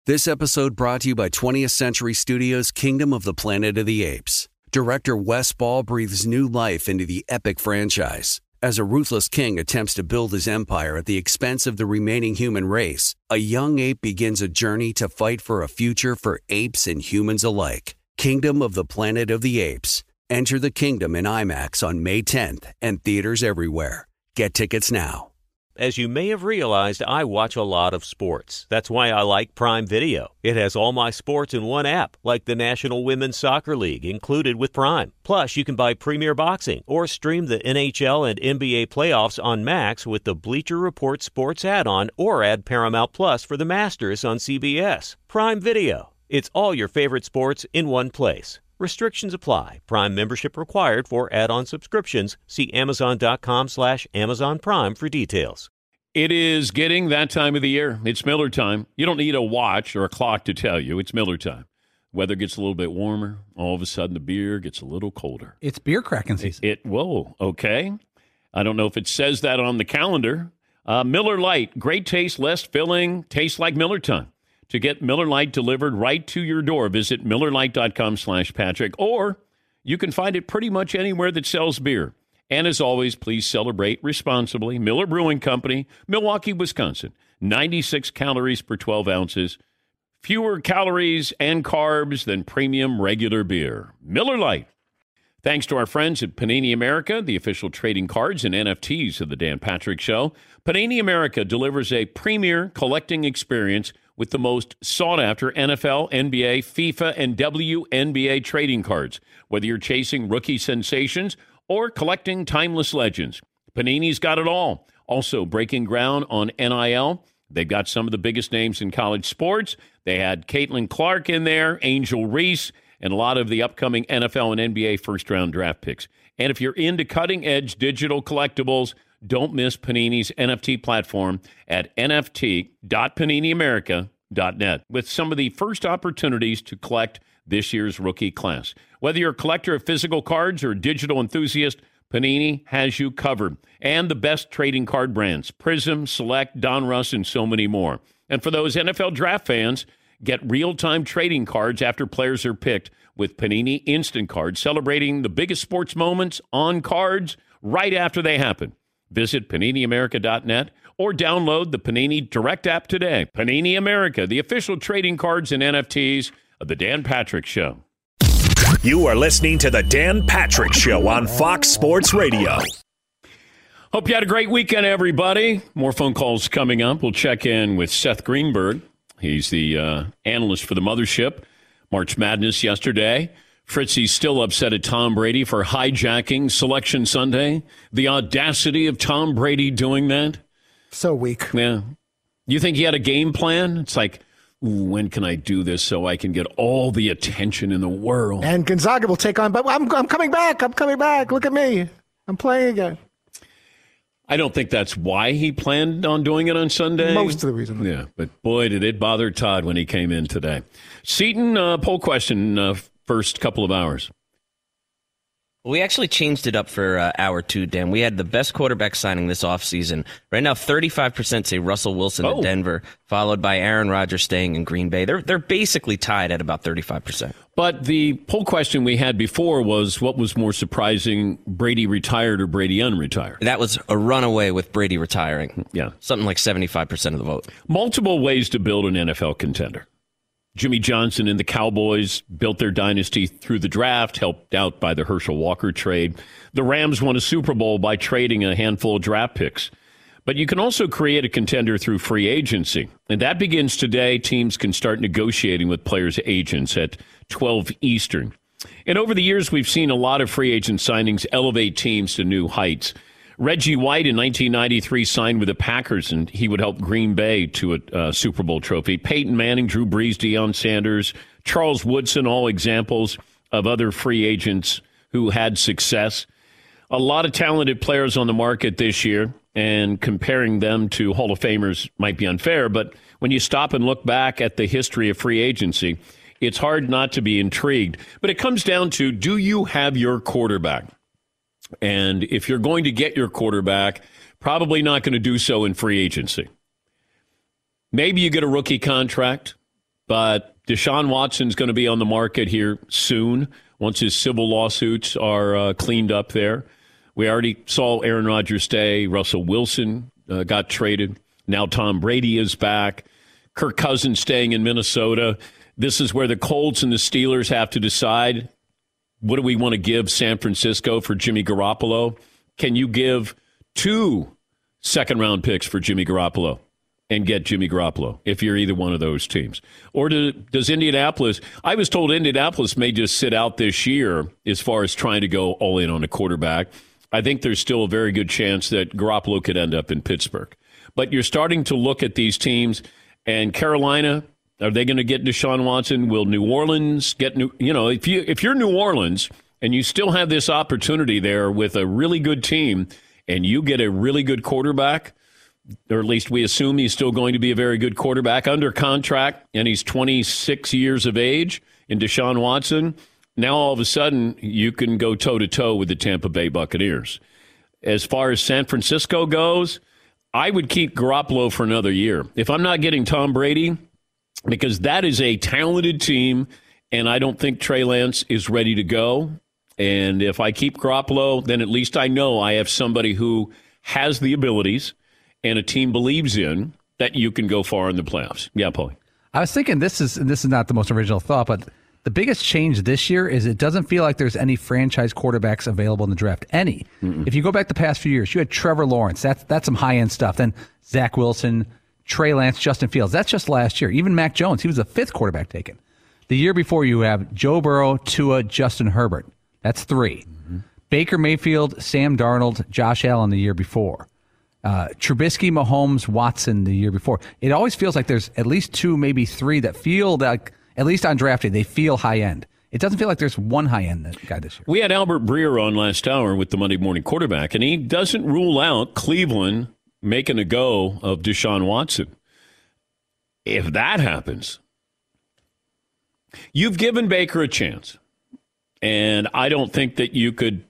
This episode brought to you by 20th Century Studios' Kingdom of the Planet of the Apes. Director Wes Ball breathes new life into the epic franchise. As a ruthless king attempts to build his empire at the expense of the remaining human race, a young ape begins a journey to fight for a future for apes and humans alike. Kingdom of the Planet of the Apes. Enter the kingdom in IMAX on May 10th and theaters everywhere. Get tickets now. As you may have realized, I watch a lot of sports. That's why I like Prime Video. It has all my sports in one app, like the National Women's Soccer League, included with Prime. Plus, you can buy Premier Boxing or stream the NHL and NBA playoffs on Max with the Bleacher Report Sports add-on, or add Paramount Plus for the Masters on CBS. Prime Video. It's all your favorite sports in one place. Restrictions apply. Prime membership required for add-on subscriptions. See Amazon.com/Amazon Prime for details. It is getting that time of the year. It's Miller time. You don't need a watch or a clock to tell you. It's Miller time. Weather gets a little bit warmer. All of a sudden, the beer gets a little colder. It's beer cracking season. Whoa, okay. I don't know if it says that on the calendar. Miller Lite, great taste, less filling, tastes like Miller time. To get Miller Lite delivered right to your door, visit MillerLite.com/Patrick, or you can find it pretty much anywhere that sells beer. And as always, please celebrate responsibly. Miller Brewing Company, Milwaukee, Wisconsin. 96 calories per 12 ounces. Fewer calories and carbs than premium regular beer. Miller Lite. Thanks to our friends at Panini America, the official trading cards and NFTs of the Dan Patrick Show. Panini America delivers a premier collecting experience with the most sought-after NFL, NBA, FIFA, and WNBA trading cards. Whether you're chasing rookie sensations or collecting timeless legends, Panini's got it all. Also breaking ground on NIL. They've got some of the biggest names in college sports. They had Caitlin Clark in there, Angel Reese, and a lot of the upcoming NFL and NBA first-round draft picks. And if you're into cutting-edge digital collectibles, don't miss Panini's NFT platform at nft.paniniamerica.net with some of the first opportunities to collect this year's rookie class. Whether you're a collector of physical cards or a digital enthusiast, Panini has you covered. And the best trading card brands, Prism, Select, Donruss, and so many more. And for those NFL draft fans, get real-time trading cards after players are picked with Panini Instant Cards, celebrating the biggest sports moments on cards right after they happen. Visit PaniniAmerica.net or download the Panini Direct app today. Panini America, the official trading cards and NFTs of The Dan Patrick Show. You are listening to The Dan Patrick Show on Fox Sports Radio. Hope you had a great weekend, everybody. More phone calls coming up. We'll check in with Seth Greenberg. He's the analyst for the Mothership. March Madness yesterday. Fritzy's still upset at Tom Brady for hijacking Selection Sunday. The audacity of Tom Brady doing that. So weak. Yeah. You think he had a game plan? It's like, when can I do this so I can get all the attention in the world? And Gonzaga will take on, but I'm coming back. I'm coming back. Look at me. I'm playing again. I don't think that's why he planned on doing it on Sunday. Most of the reason. Yeah, but boy, did it bother Todd when he came in today. Seton, poll question, first couple of hours. We actually changed it up for hour two, Dan. We had the best quarterback signing this offseason. Right now, 35% say Russell Wilson in Denver, followed by Aaron Rodgers staying in Green Bay. They're basically tied at about 35%. But the poll question we had before was, what was more surprising, Brady retired or Brady unretired? That was a runaway with Brady retiring. Yeah. Something like 75% of the vote. Multiple ways to build an NFL contender. Jimmy Johnson and the Cowboys built their dynasty through the draft, helped out by the Herschel Walker trade. The Rams won a Super Bowl by trading a handful of draft picks. But you can also create a contender through free agency. And that begins today. Teams can start negotiating with players' agents at 12 Eastern. And over the years, we've seen a lot of free agent signings elevate teams to new heights. Reggie White in 1993 signed with the Packers, and he would help Green Bay to a Super Bowl trophy. Peyton Manning, Drew Brees, Deion Sanders, Charles Woodson, all examples of other free agents who had success. A lot of talented players on the market this year, and comparing them to Hall of Famers might be unfair, but when you stop and look back at the history of free agency, it's hard not to be intrigued. But it comes down to, do you have your quarterback? And if you're going to get your quarterback, probably not going to do so in free agency. Maybe you get a rookie contract. But Deshaun Watson's going to be on the market here soon once his civil lawsuits are cleaned up there. We already saw Aaron Rodgers stay. Russell Wilson got traded. Now Tom Brady is back. Kirk Cousins staying in Minnesota. This is where the Colts and the Steelers have to decide, what do we want to give San Francisco for Jimmy Garoppolo? Can you give 2 second-round picks for Jimmy Garoppolo and get Jimmy Garoppolo if you're either one of those teams? Or does Indianapolis – I was told Indianapolis may just sit out this year as far as trying to go all in on a quarterback. I think there's still a very good chance that Garoppolo could end up in Pittsburgh. But you're starting to look at these teams, and Carolina, are they going to get Deshaun Watson? Will New Orleans get if you're New Orleans and you still have this opportunity there with a really good team and you get a really good quarterback, or at least we assume he's still going to be a very good quarterback under contract, and he's 26 years of age in Deshaun Watson, now all of a sudden you can go toe-to-toe with the Tampa Bay Buccaneers. As far as San Francisco goes, I would keep Garoppolo for another year. If I'm not getting Tom Brady, because that is a talented team, and I don't think Trey Lance is ready to go. And if I keep Garoppolo, then at least I know I have somebody who has the abilities and a team believes in that you can go far in the playoffs. Yeah, Paulie. I was thinking this is not the most original thought, but the biggest change this year is it doesn't feel like there's any franchise quarterbacks available in the draft. Any. Mm-mm. If you go back the past few years, you had Trevor Lawrence. That's some high-end stuff. Then Zach Wilson, Trey Lance, Justin Fields. That's just last year. Even Mac Jones, he was the 5th quarterback taken. The year before, you have Joe Burrow, Tua, Justin Herbert. That's 3. Mm-hmm. Baker Mayfield, Sam Darnold, Josh Allen the year before. Trubisky, Mahomes, Watson the year before. It always feels like there's at least 2, maybe 3 that feel like, at least on draft day, they feel high-end. It doesn't feel like there's one high-end guy this year. We had Albert Breer on last hour with the Monday Morning Quarterback, and he doesn't rule out Cleveland making a go of Deshaun Watson. If that happens, you've given Baker a chance, and I don't think that you could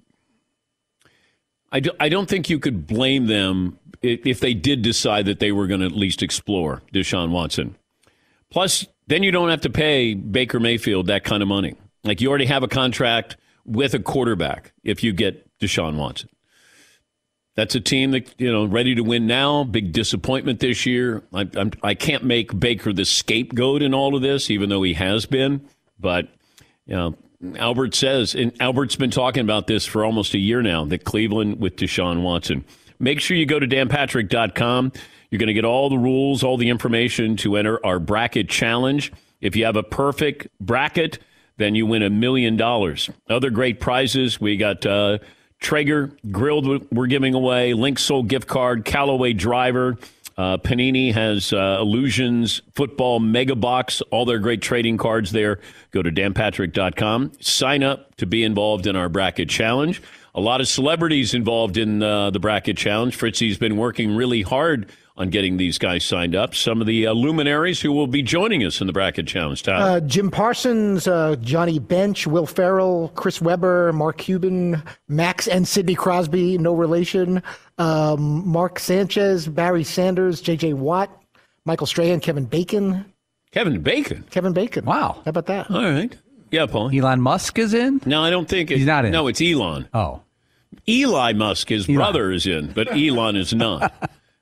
– I don't think you could blame them if they did decide that they were going to at least explore Deshaun Watson. Plus, then you don't have to pay Baker Mayfield that kind of money. Like, you already have a contract with a quarterback if you get Deshaun Watson. That's a team that, ready to win now. Big disappointment this year. I can't make Baker the scapegoat in all of this, even though he has been. But, Albert says, and Albert's been talking about this for almost a year now, that Cleveland with Deshaun Watson. Make sure you go to danpatrick.com. You're going to get all the rules, all the information to enter our bracket challenge. If you have a perfect bracket, then you win $1 million. Other great prizes. We got Traeger Grilled we're giving away, Link Soul gift card, Callaway driver. Panini has Illusions Football Mega Box, all their great trading cards there. Go to danpatrick.com. Sign up to be involved in our bracket challenge. A lot of celebrities involved in the bracket challenge. Fritzy's been working really hard on getting these guys signed up. Some of the luminaries who will be joining us in the bracket challenge. Jim Parsons, Johnny Bench, Will Ferrell, Chris Webber, Mark Cuban, Max and Sidney Crosby, no relation, Mark Sanchez, Barry Sanders, J.J. Watt, Michael Strahan, Kevin Bacon. Kevin Bacon? Kevin Bacon. Wow. How about that? All right. Yeah, Paul. Elon Musk is in? No, I don't think he's not in. No, it's Elon. Oh. Eli Musk, his brother, is in, but Elon is not.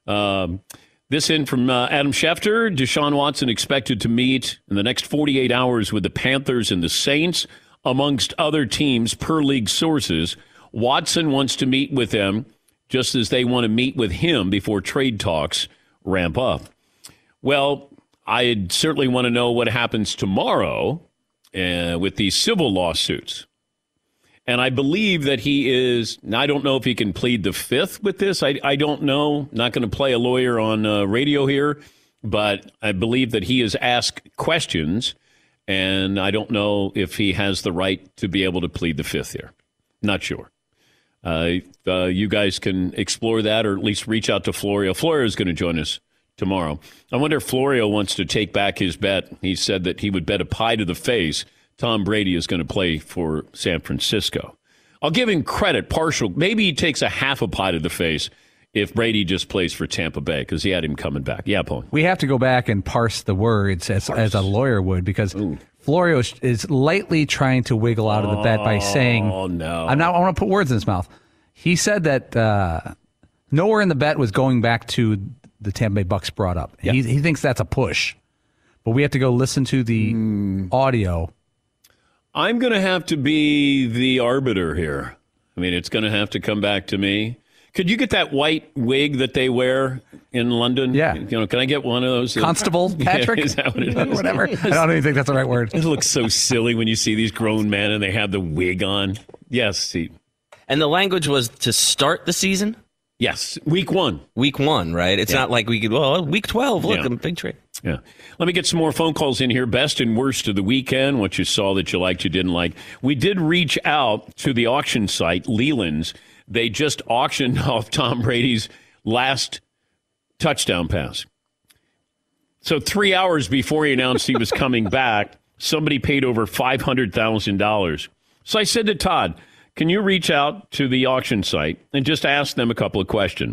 This in from Adam Schefter. Deshaun Watson expected to meet in the next 48 hours with the Panthers and the Saints, amongst other teams, per league sources. Watson wants to meet with them just as they want to meet with him before trade talks ramp up. Well, I certainly want to know what happens tomorrow with these civil lawsuits. And I believe that he is, I don't know if he can plead the 5th with this. I don't know. Not going to play a lawyer on radio here, but I believe that he has asked questions, and I don't know if he has the right to be able to plead the 5th here. Not sure. You guys can explore that, or at least reach out to Florio. Florio is going to join us tomorrow. I wonder if Florio wants to take back his bet. He said that he would bet a pie to the face Tom Brady is going to play for San Francisco. I'll give him credit, partial. Maybe he takes a half a pie to the face if Brady just plays for Tampa Bay, because he had him coming back. Yeah, Paul. We have to go back and parse the words as a lawyer would, because Florio is lightly trying to wiggle out of the bet by saying, "Oh no, I want to put words in his mouth." He said that nowhere in the bet was going back to the Tampa Bay Bucks brought up. Yep. He thinks that's a push, but we have to go listen to the audio. I'm going to have to be the arbiter here. I mean, it's going to have to come back to me. Could you get that white wig that they wear in London? Yeah. Can I get one of those? Constable Patrick? Yeah, is that what it is? Whatever. I don't even think that's the right word. It looks so silly when you see these grown men and they have the wig on. Yes. See. And the language was to start the season? Yes. Week 1. Week 1, right? It's not like we could, week 12, look, a big trade. Yeah. Let me get some more phone calls in here. Best and worst of the weekend, what you saw that you liked, you didn't like. We did reach out to the auction site, Leland's. They just auctioned off Tom Brady's last touchdown pass. So 3 hours before he announced he was coming back, somebody paid over $500,000. So I said to Todd, can you reach out to the auction site and just ask them a couple of questions?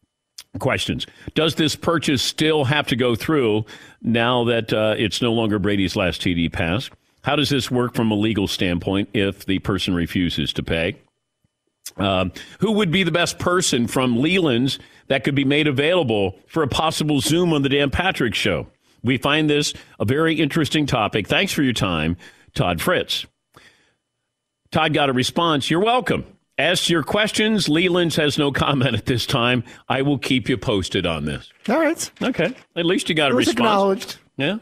Does this purchase still have to go through now that it's no longer Brady's last TD pass? How does this work from a legal standpoint if the person refuses to pay? Who would be the best person from Leland's that could be made available for a possible Zoom on the Dan Patrick Show? We find this a very interesting topic. Thanks for your time, Todd Fritz. Todd got a response. You're welcome. As to your questions, Leland's has no comment at this time. I will keep you posted on this. All right. Okay. At least you got a response. Acknowledged. Yeah.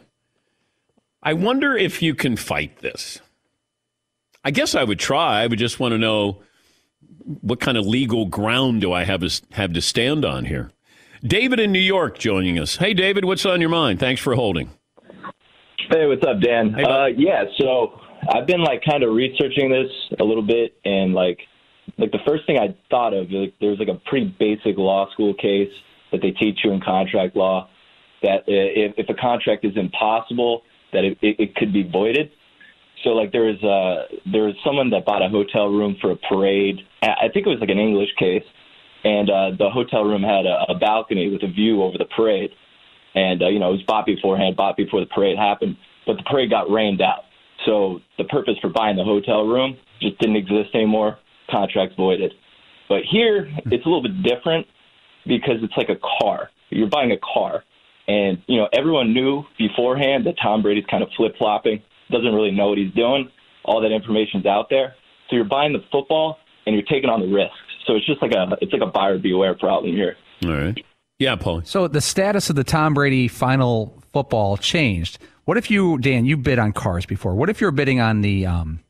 I wonder if you can fight this. I guess I would try. I would just want to know what kind of legal ground do I have to stand on here. David in New York joining us. Hey, David, what's on your mind? Thanks for holding. Hey, what's up, Dan? Hey, so I've been kind of researching this a little bit, and the first thing I thought of, there's a pretty basic law school case that they teach you in contract law that if a contract is impossible, that it could be voided. So there was someone that bought a hotel room for a parade. I think it was an English case, and the hotel room had a balcony with a view over the parade. And it was bought before the parade happened, but the parade got rained out. So the purpose for buying the hotel room just didn't exist anymore. Contract voided. But here, it's a little bit different because it's like a car. You're buying a car. And, everyone knew beforehand that Tom Brady's kind of flip-flopping, doesn't really know what he's doing. All that information's out there. So you're buying the football, and you're taking on the risks. So it's just like a buyer beware problem here. All right. Yeah, Paul. So the status of the Tom Brady final football changed. What if you, Dan, you bid on cars before. What if you're bidding on the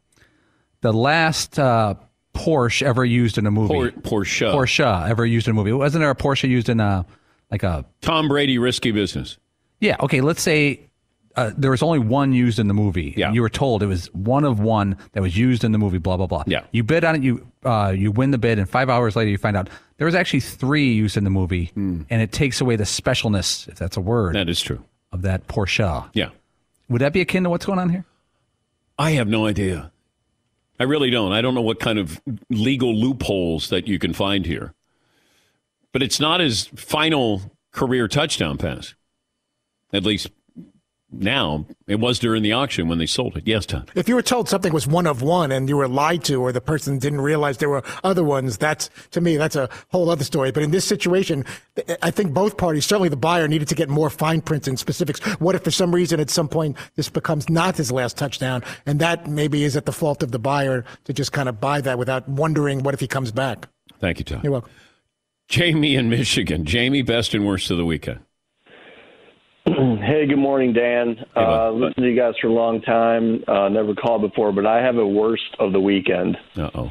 last Porsche ever used in a movie? Porsche ever used in a movie. Wasn't there a Porsche used in a Tom Brady Risky Business? Yeah. Okay. Let's say there was only one used in the movie. Yeah. And you were told it was one of one that was used in the movie. Blah blah blah. Yeah. You bid on it. You win the bid, and 5 hours later you find out there was actually 3 used in the movie, and it takes away the specialness, if that's a word. That is true. Of that Porsche. Yeah. Would that be akin to what's going on here? I have no idea. I really don't. I don't know what kind of legal loopholes that you can find here. But it's not his final career touchdown pass. At least now. It was during the auction when they sold it. Yes, Tom. If you were told something was one of one and you were lied to, or the person didn't realize there were other ones, to me, that's a whole other story. But in this situation, I think both parties, certainly the buyer, needed to get more fine print and specifics. What if for some reason at some point this becomes not his last touchdown? And that maybe is at the fault of the buyer to just kind of buy that without wondering what if he comes back. Thank you, Tom. You're welcome. Jamie in Michigan. Jamie, best and worst of the weekend. Hey, good morning, Dan. Listened to you guys for a long time. Never called before, but I have a worst of the weekend. Uh-oh.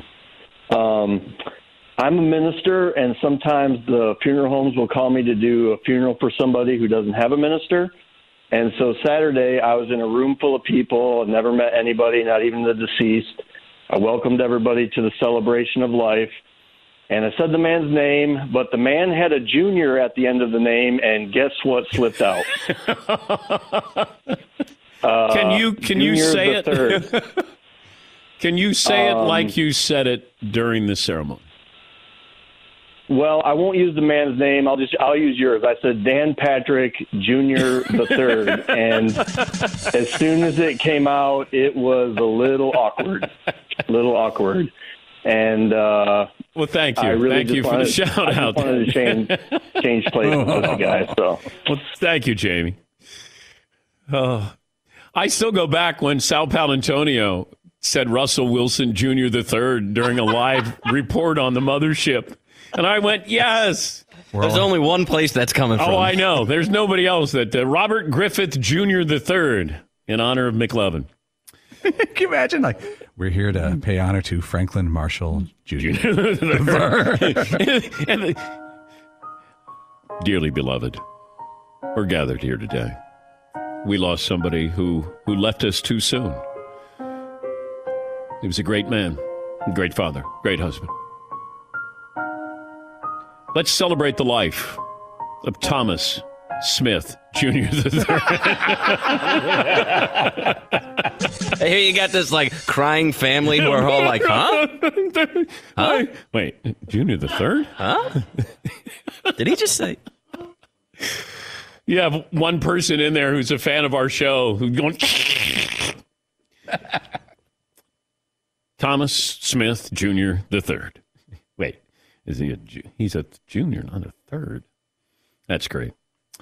I'm a minister, and sometimes the funeral homes will call me to do a funeral for somebody who doesn't have a minister. And so Saturday, I was in a room full of people, never met anybody, not even the deceased. I welcomed everybody to the celebration of life. And I said the man's name, but the man had a junior at the end of the name, and guess what slipped out? Can you say it? Can you say it like you said it during the ceremony? Well, I won't use the man's name. I'll use yours. I said Dan Patrick Jr. the Third, and as soon as it came out, it was a little awkward. And well, thank you. Thank you for the shout out. I wanted to change places with the guys. So, well, thank you, Jamie. I still go back when Sal Paolantonio said Russell Wilson Jr. the Third during a live report on the mothership. And I went, yes. There's only one place that's coming from. Oh, I know. There's nobody else. That Robert Griffith Jr. the Third in honor of McLovin. Can you imagine? Like, we're here to pay honor to Franklin Marshall Jr. Dearly beloved, we're gathered here today. We lost somebody who left us too soon. He was a great man, a great father, great husband. Let's celebrate the life of Thomas Smith Jr. I hear you got this like crying family who are all like, huh? Huh? Wait, Junior the Third? Huh? Did he just say? You have one person in there who's a fan of our show who's going, Thomas Smith Jr. the Third. Wait, is he he's a junior, not a third? That's great.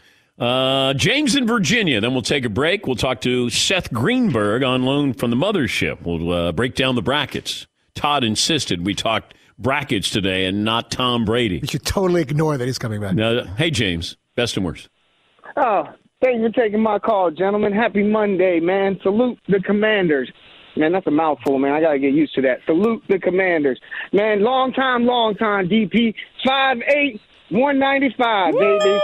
James in Virginia. Then we'll take a break. We'll talk to Seth Greenberg on loan from the mothership. We'll break down the brackets. Todd insisted we talked brackets today and not Tom Brady. You should totally ignore that he's coming back. Hey, James. Best and worst. Oh, thank you for taking my call, gentlemen. Happy Monday, man. Salute the Commanders. Man, that's a mouthful, man. I got to get used to that. Salute the Commanders. Man, long time, DP. 5'8", 195, baby.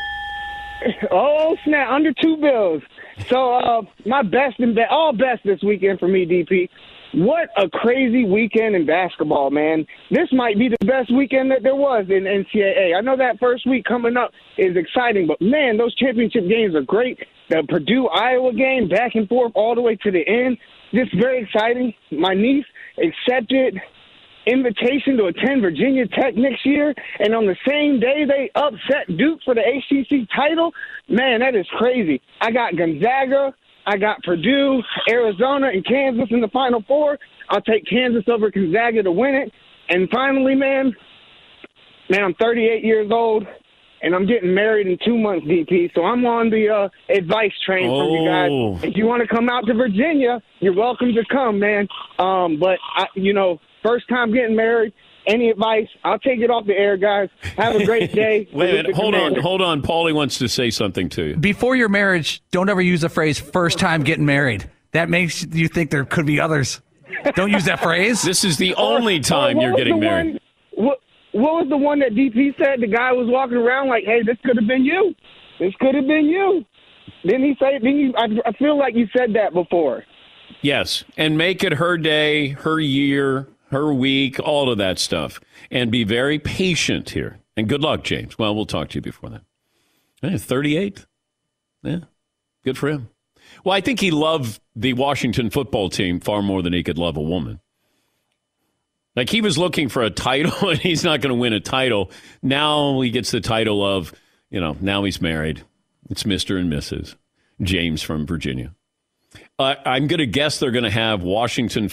Oh, snap, under $2 bills. So my best and all best this weekend for me, DP. What a crazy weekend in basketball, man. This might be the best weekend that there was in NCAA. I know that first week coming up is exciting, but, man, those championship games are great. The Purdue-Iowa game, back and forth all the way to the end, just very exciting. My niece accepted invitation to attend Virginia Tech next year, and on the same day they upset Duke for the ACC title. Man, that is crazy. I got Gonzaga, I got Purdue, Arizona, and Kansas in the Final Four. I'll take Kansas over Gonzaga to win it. And finally, man, I'm 38 years old, and I'm getting married in 2 months, DP. So I'm on the advice train from you guys. If you want to come out to Virginia, you're welcome to come, man. But, first time getting married, any advice, I'll take it off the air, guys. Have a great day. Wait a minute. Hold on. Paulie wants to say something to you. Before your marriage, don't ever use the phrase first time getting married. That makes you think there could be others. Don't use that phrase. This is the only time you're getting married. What was the one that DP said? The guy was walking around like, hey, this could have been you. This could have been you. Didn't he say it? I feel like you said that before. Yes, and make it her day, her year, her week, all of that stuff. And be very patient here. And good luck, James. Well, we'll talk to you before that. 38? Yeah, good for him. Well, I think he loved the Washington football team far more than he could love a woman. Like, he was looking for a title, and he's not going to win a title. Now he gets the title of, now he's married. It's Mr. and Mrs. James from Virginia. I'm going to guess they're going to have Washington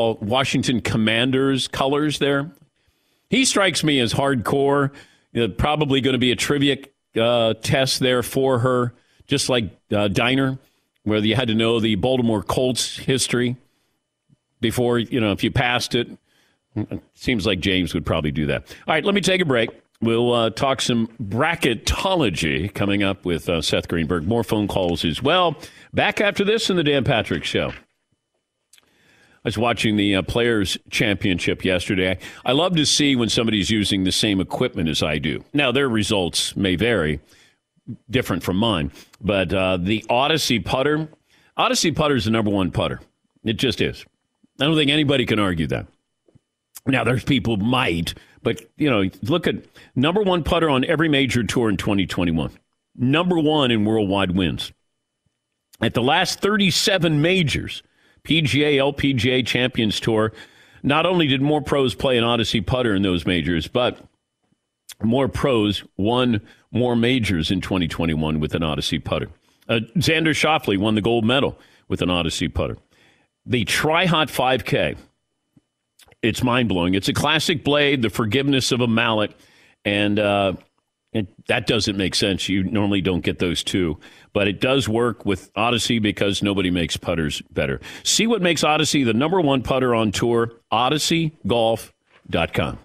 Commanders colors there. He strikes me as hardcore. Probably going to be a trivia test there for her, just like Diner, where you had to know the Baltimore Colts history before, if you passed it. It seems like James would probably do that. All right, let me take a break. We'll talk some bracketology coming up with Seth Greenberg. More phone calls as well. Back after this in the Dan Patrick Show. I was watching the Players' Championship yesterday. I love to see when somebody's using the same equipment as I do. Now, their results may vary, different from mine. But the Odyssey putter is the number one putter. It just is. I don't think anybody can argue that. Now, there's people might, but, look at number one putter on every major tour in 2021. Number one in worldwide wins. At the last 37 majors, PGA, LPGA, Champions Tour, not only did more pros play an Odyssey putter in those majors, but more pros won more majors in 2021 with an Odyssey putter. Xander Schauffele won the gold medal with an Odyssey putter. The Tri-Hot 5K, it's mind-blowing. It's a classic blade, the forgiveness of a mallet, and that doesn't make sense. You normally don't get those two. But it does work with Odyssey because nobody makes putters better. See what makes Odyssey the #1 putter on tour, odysseygolf.com.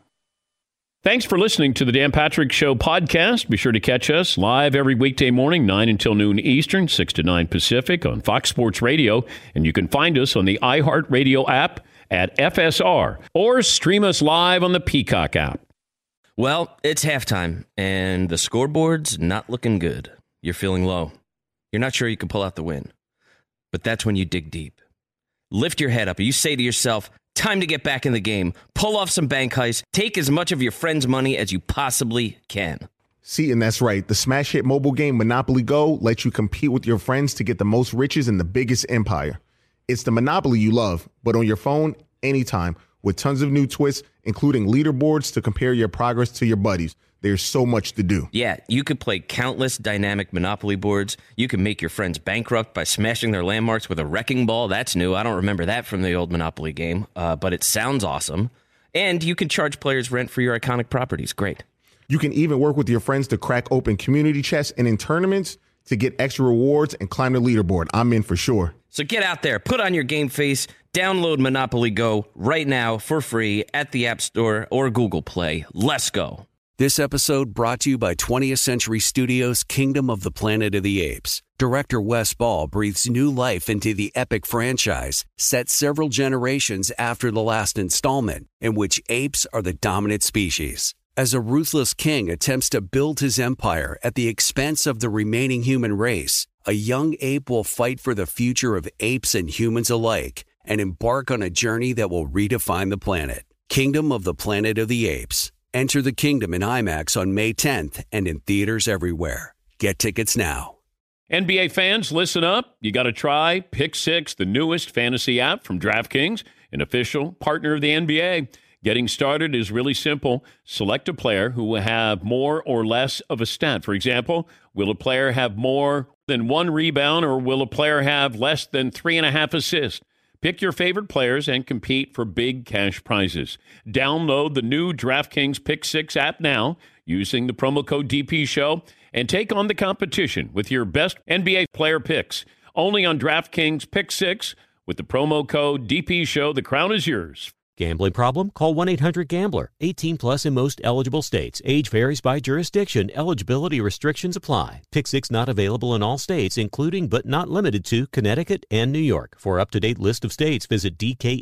Thanks for listening to the Dan Patrick Show podcast. Be sure to catch us live every weekday morning, 9 until noon Eastern, 6 to 9 Pacific on Fox Sports Radio. And you can find us on the iHeartRadio app at FSR or stream us live on the Peacock app. Well, it's halftime, and the scoreboard's not looking good. You're feeling low. You're not sure you can pull out the win. But that's when you dig deep. Lift your head up, and you say to yourself, time to get back in the game. Pull off some bank heists. Take as much of your friend's money as you possibly can. See, and that's right. The smash hit mobile game Monopoly Go lets you compete with your friends to get the most riches in the biggest empire. It's the Monopoly you love, but on your phone, anytime, with tons of new twists, including leaderboards to compare your progress to your buddies. There's so much to do. Yeah, you could play countless dynamic Monopoly boards. You can make your friends bankrupt by smashing their landmarks with a wrecking ball. That's new. I don't remember that from the old Monopoly game, but it sounds awesome. And you can charge players rent for your iconic properties. Great. You can even work with your friends to crack open community chests and in tournaments to get extra rewards and climb the leaderboard. I'm in for sure. So get out there, put on your game face, download Monopoly Go right now for free at the App Store or Google Play. Let's go. This episode brought to you by 20th Century Studios' Kingdom of the Planet of the Apes. Director Wes Ball breathes new life into the epic franchise, set several generations after the last installment, in which apes are the dominant species. As a ruthless king attempts to build his empire at the expense of the remaining human race, a young ape will fight for the future of apes and humans alike and embark on a journey that will redefine the planet. Kingdom of the Planet of the Apes. Enter the kingdom in IMAX on May 10th and in theaters everywhere. Get tickets now. NBA fans, listen up. You got to try Pick Six, the newest fantasy app from DraftKings, an official partner of the NBA. Getting started is really simple. Select a player who will have more or less of a stat. For example, will a player have more than 1 rebound, or will a player have less than 3.5 assists? Pick your favorite players and compete for big cash prizes. Download the new DraftKings Pick 6 app now using the promo code DPShow and take on the competition with your best NBA player picks. Only on DraftKings Pick 6 with the promo code DPShow. The crown is yours. Gambling problem? Call 1-800-GAMBLER. 18 plus in most eligible states. Age varies by jurisdiction. Eligibility restrictions apply. Pick 6 not available in all states, including but not limited to Connecticut and New York. For up-to-date list of states, visit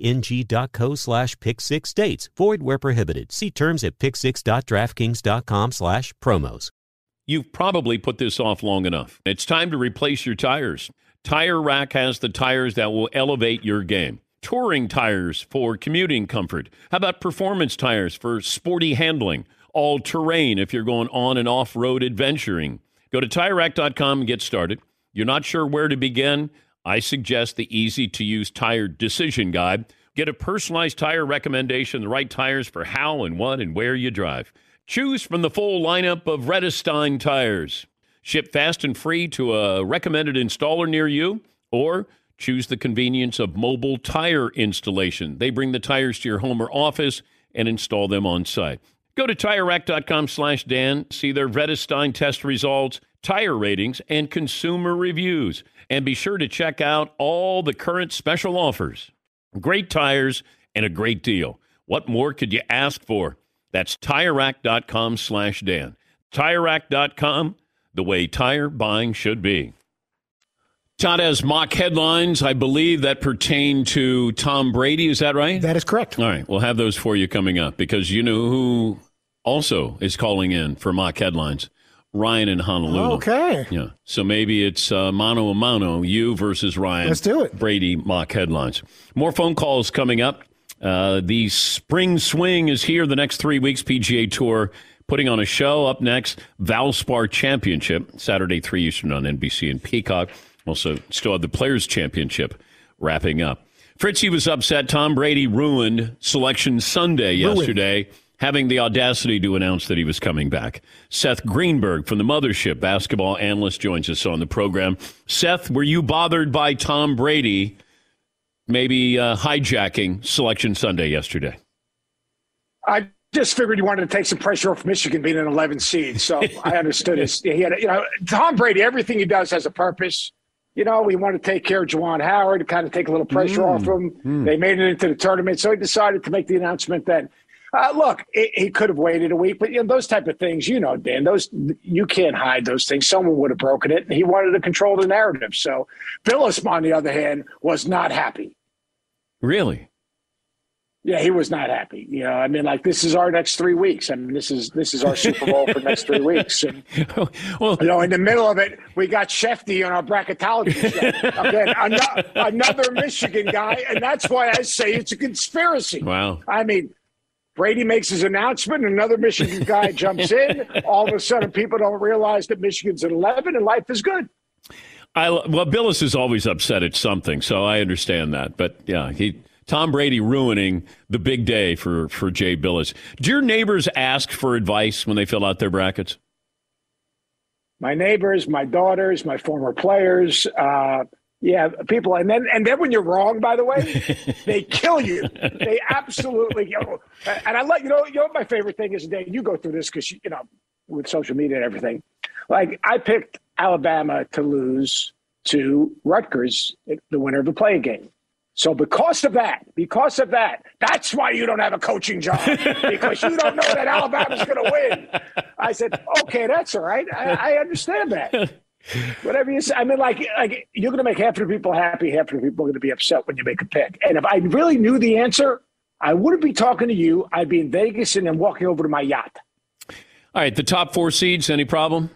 dkng.co/pick6states. Void where prohibited. See terms at pick6.draftkings.com/promos. You've probably put this off long enough. It's time to replace your tires. Tire Rack has the tires that will elevate your game. Touring tires for commuting comfort. How about performance tires for sporty handling? All-terrain if you're going on and off-road adventuring. Go to TireRack.com and get started. You're not sure where to begin? I suggest the easy-to-use tire decision guide. Get a personalized tire recommendation, the right tires for how and what and where you drive. Choose from the full lineup of Redestein tires. Ship fast and free to a recommended installer near you, or choose the convenience of mobile tire installation. They bring the tires to your home or office and install them on site. Go to TireRack.com/Dan, see their Redestein test results, tire ratings, and consumer reviews. And be sure to check out all the current special offers. Great tires and a great deal. What more could you ask for? That's TireRack.com/Dan. TireRack.com, the way tire buying should be. Todd has mock headlines, I believe, that pertain to Tom Brady. Is that right? That is correct. All right. We'll have those for you coming up, because you know who also is calling in for mock headlines? Ryan in Honolulu. Okay. Yeah. So maybe it's mano a mano, you versus Ryan. Let's do it. Brady mock headlines. More phone calls coming up. The spring swing is here the next 3 weeks. PGA Tour putting on a show. Up next, Valspar Championship, Saturday, 3 Eastern on NBC and Peacock. Also, still have the Players' Championship wrapping up. Fritzy was upset. Tom Brady ruined Selection Sunday yesterday having the audacity to announce that he was coming back. Seth Greenberg from the Mothership, basketball analyst, joins us on the program. Seth, were you bothered by Tom Brady maybe hijacking Selection Sunday yesterday? I just figured he wanted to take some pressure off Michigan being an 11 seed. So I understood it. He had, Tom Brady, everything he does has a purpose. He wanted to take care of Juwan Howard, to kind of take a little pressure off him. They made it into the tournament. So he decided to make the announcement then. Look, he could have waited a week, but those type of things, Dan, you can't hide those things. Someone would have broken it, and he wanted to control the narrative. So Bilas, on the other hand, was not happy. Really? Yeah, he was not happy. This is our next 3 weeks. This is our Super Bowl for the next 3 weeks. And, in the middle of it, we got Shefty on our bracketology show. Again, another Michigan guy, and that's why I say it's a conspiracy. Wow. Brady makes his announcement, and another Michigan guy jumps in. All of a sudden, people don't realize that Michigan's at 11 and life is good. Bilas is always upset at something, so I understand that. But, yeah, Tom Brady ruining the big day for Jay Bilas. Do your neighbors ask for advice when they fill out their brackets? My neighbors, my daughters, my former players, people. And then when you're wrong, by the way, they kill you. They absolutely, and I let you know what my favorite thing is, Dave, you go through this because, with social media and everything. Like, I picked Alabama to lose to Rutgers, the winner of the play game. So because of that, that's why you don't have a coaching job, because you don't know that Alabama's going to win. I said, okay, that's all right. I understand that. Whatever you say. You're going to make half of the people happy, half of the people are going to be upset when you make a pick. And if I really knew the answer, I wouldn't be talking to you. I'd be in Vegas and then walking over to my yacht. All right, the top 4 seeds, any problem?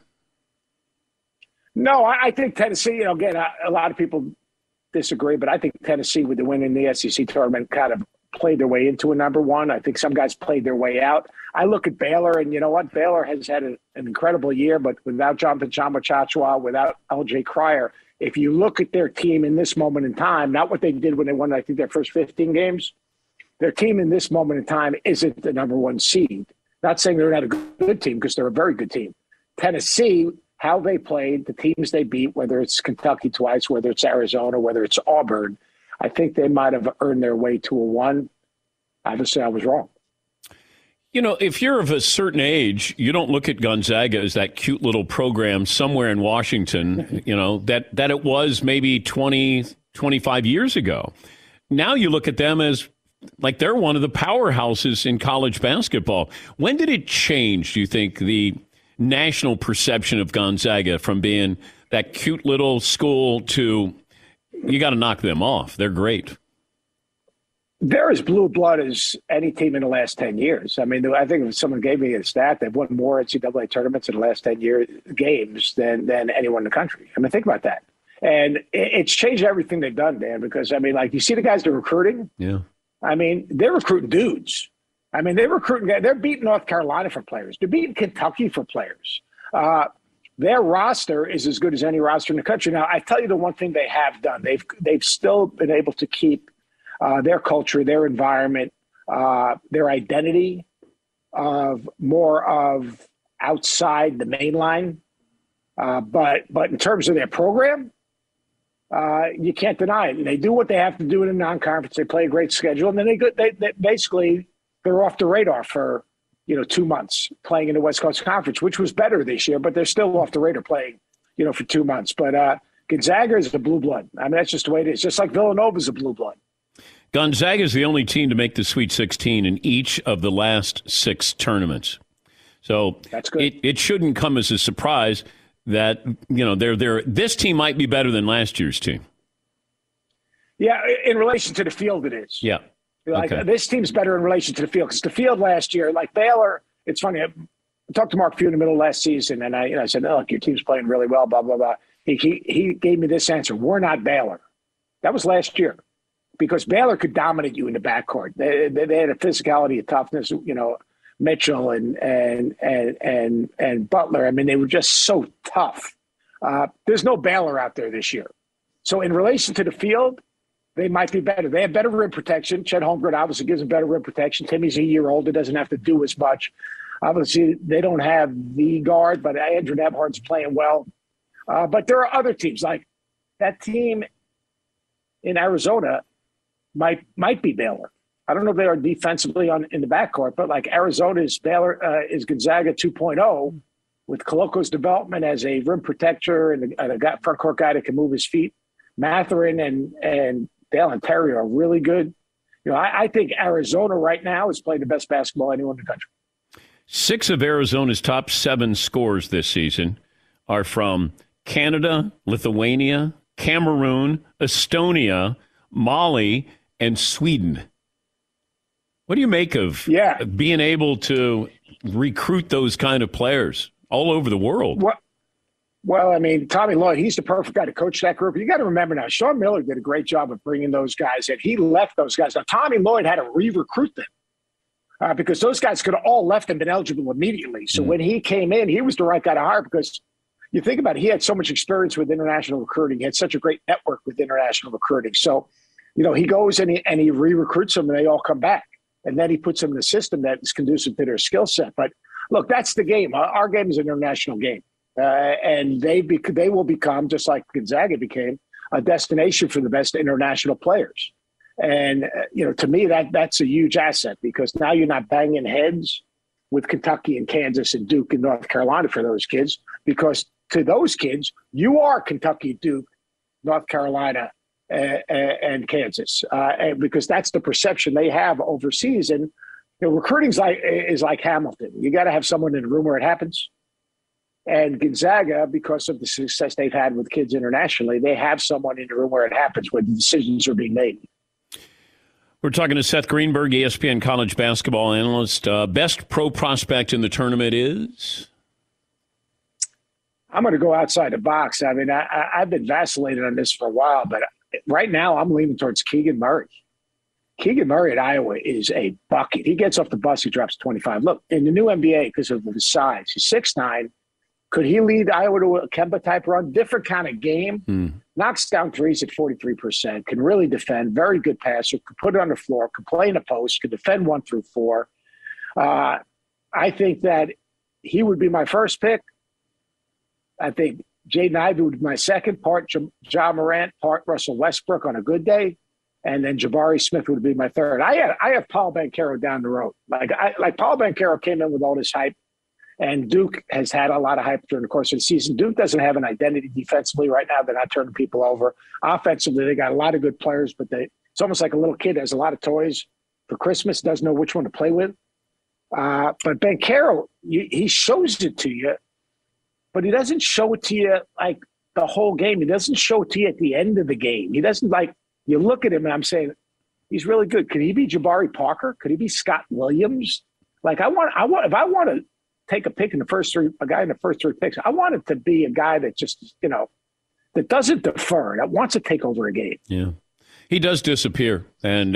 No, I think Tennessee, again, a lot of people disagree, but I think Tennessee, with the win in the SEC tournament, kind of played their way into a number one. I think some guys played their way out. I look at Baylor, and you know what? Baylor has had an incredible year, but without Jonathan Tchamwa, without LJ Cryer, if you look at their team in this moment in time, not what they did when they won, I think, their first 15 games, their team in this moment in time isn't the number one seed. Not saying they're not a good team, because they're a very good team. Tennessee, how they played, the teams they beat, whether it's Kentucky twice, whether it's Arizona, whether it's Auburn, I think they might have earned their way to a one. Obviously, I was wrong. If you're of a certain age, you don't look at Gonzaga as that cute little program somewhere in Washington, that it was maybe 20, 25 years ago. Now you look at them as like they're one of the powerhouses in college basketball. When did it change, do you think, the national perception of Gonzaga from being that cute little school to you got to knock them off? They're great. They're as blue blood as any team in the last 10 years. I think if someone gave me a stat, they've won more NCAA tournaments in the last 10 year games than anyone in the country. Think about that. And it's changed everything they've done, Dan, because, you see the guys they're recruiting? Yeah. They're recruiting dudes. They're beating North Carolina for players. They're beating Kentucky for players. Their roster is as good as any roster in the country. Now, I tell you the one thing they have done. They've still been able to keep their culture, their environment, their identity of more of outside the main line. But in terms of their program, you can't deny it. And they do what they have to do in a non-conference. They play a great schedule, and then they basically they're off the radar for 2 months playing in the West Coast Conference, which was better this year, but they're still off the radar playing for 2 months. But Gonzaga is a blue blood. That's just the way it is. Just like Villanova is a blue blood. Gonzaga is the only team to make the Sweet 16 in each of the last 6 tournaments. So that's good. It shouldn't come as a surprise that this team might be better than last year's team. Yeah, in relation to the field, it is. Yeah. This team's better in relation to the field, because the field last year, like Baylor, it's funny. I talked to Mark Few in the middle of last season, and I said, "Look, your team's playing really well." Blah blah blah. He gave me this answer: "We're not Baylor." That was last year, because Baylor could dominate you in the backcourt. They had a physicality, a toughness. Mitchell and Butler. They were just so tough. There's no Baylor out there this year. So in relation to the field, they might be better. They have better rim protection. Chet Holmgren obviously gives them better rim protection. Timmy's a year older, doesn't have to do as much. Obviously, they don't have the guard, but Andrew Nembhard's playing well. But there are other teams, like that team in Arizona might be Baylor. I don't know if they are defensively in the backcourt, but like Arizona is Baylor is Gonzaga 2.0 with Coloco's development as a rim protector and a front court guy that can move his feet. Mathurin and Dalen Terry are really good. I think Arizona right now is playing the best basketball anyone in the country. 6 of Arizona's top 7 scores this season are from Canada, Lithuania, Cameroon, Estonia, Mali, and Sweden. What do you make of being able to recruit those kind of players all over the world? Well, I mean, Tommy Lloyd, he's the perfect guy to coach that group. You got to remember now, Sean Miller did a great job of bringing those guys in. He left those guys. Now, Tommy Lloyd had to re-recruit them because those guys could have all left and been eligible immediately. So when he came in, he was the right guy to hire because you think about it, he had so much experience with international recruiting. He had such a great network with international recruiting. So, he goes and he re-recruits them and they all come back. And then he puts them in a system that is conducive to their skill set. But look, that's the game. Our game is an international game. And they will become, just like Gonzaga became, a destination for the best international players. And, to me, that's a huge asset because now you're not banging heads with Kentucky and Kansas and Duke and North Carolina for those kids, because to those kids, you are Kentucky, Duke, North Carolina, and Kansas, and because that's the perception they have overseas. And recruiting is like Hamilton. You got to have someone in the room where it happens. And Gonzaga, because of the success they've had with kids internationally, they have someone in the room where it happens, where the decisions are being made. We're talking to Seth Greenberg, ESPN college basketball analyst. Best pro prospect in the tournament is? I'm going to go outside the box. I mean, I've been vacillating on this for a while, but right now I'm leaning towards Keegan Murray. Keegan Murray at Iowa is a bucket. He gets off the bus, he drops 25. Look, in the new NBA, because of his size, he's 6'9". Could he lead Iowa to a Kemba-type run? Different kind of game. Knocks down threes at 43%, can really defend, very good passer, could put it on the floor, could play in the post, could defend 1 through 4. I think that he would be my first pick. I think Jaden Ivey would be my second, part Ja Morant, part Russell Westbrook on a good day. And then Jabari Smith would be my third. I have Paul Banchero down the road. Like Paul Banchero came in with all this hype, and Duke has had a lot of hype during the course of the season. Duke doesn't have an identity defensively right now. They're not turning people over. Offensively, they got a lot of good players, but it's almost like a little kid has a lot of toys for Christmas, doesn't know which one to play with. But Banchero, he shows it to you, but he doesn't show it to you like the whole game. He doesn't show it to you at the end of the game. He doesn't you look at him and I'm saying, he's really good. Could he be Jabari Parker? Could he be Scott Williams? If I want to take a pick in the first three, a guy in the first 3 picks, I want it to be a guy that just, that doesn't defer, that wants to take over a game. Yeah. He does disappear. And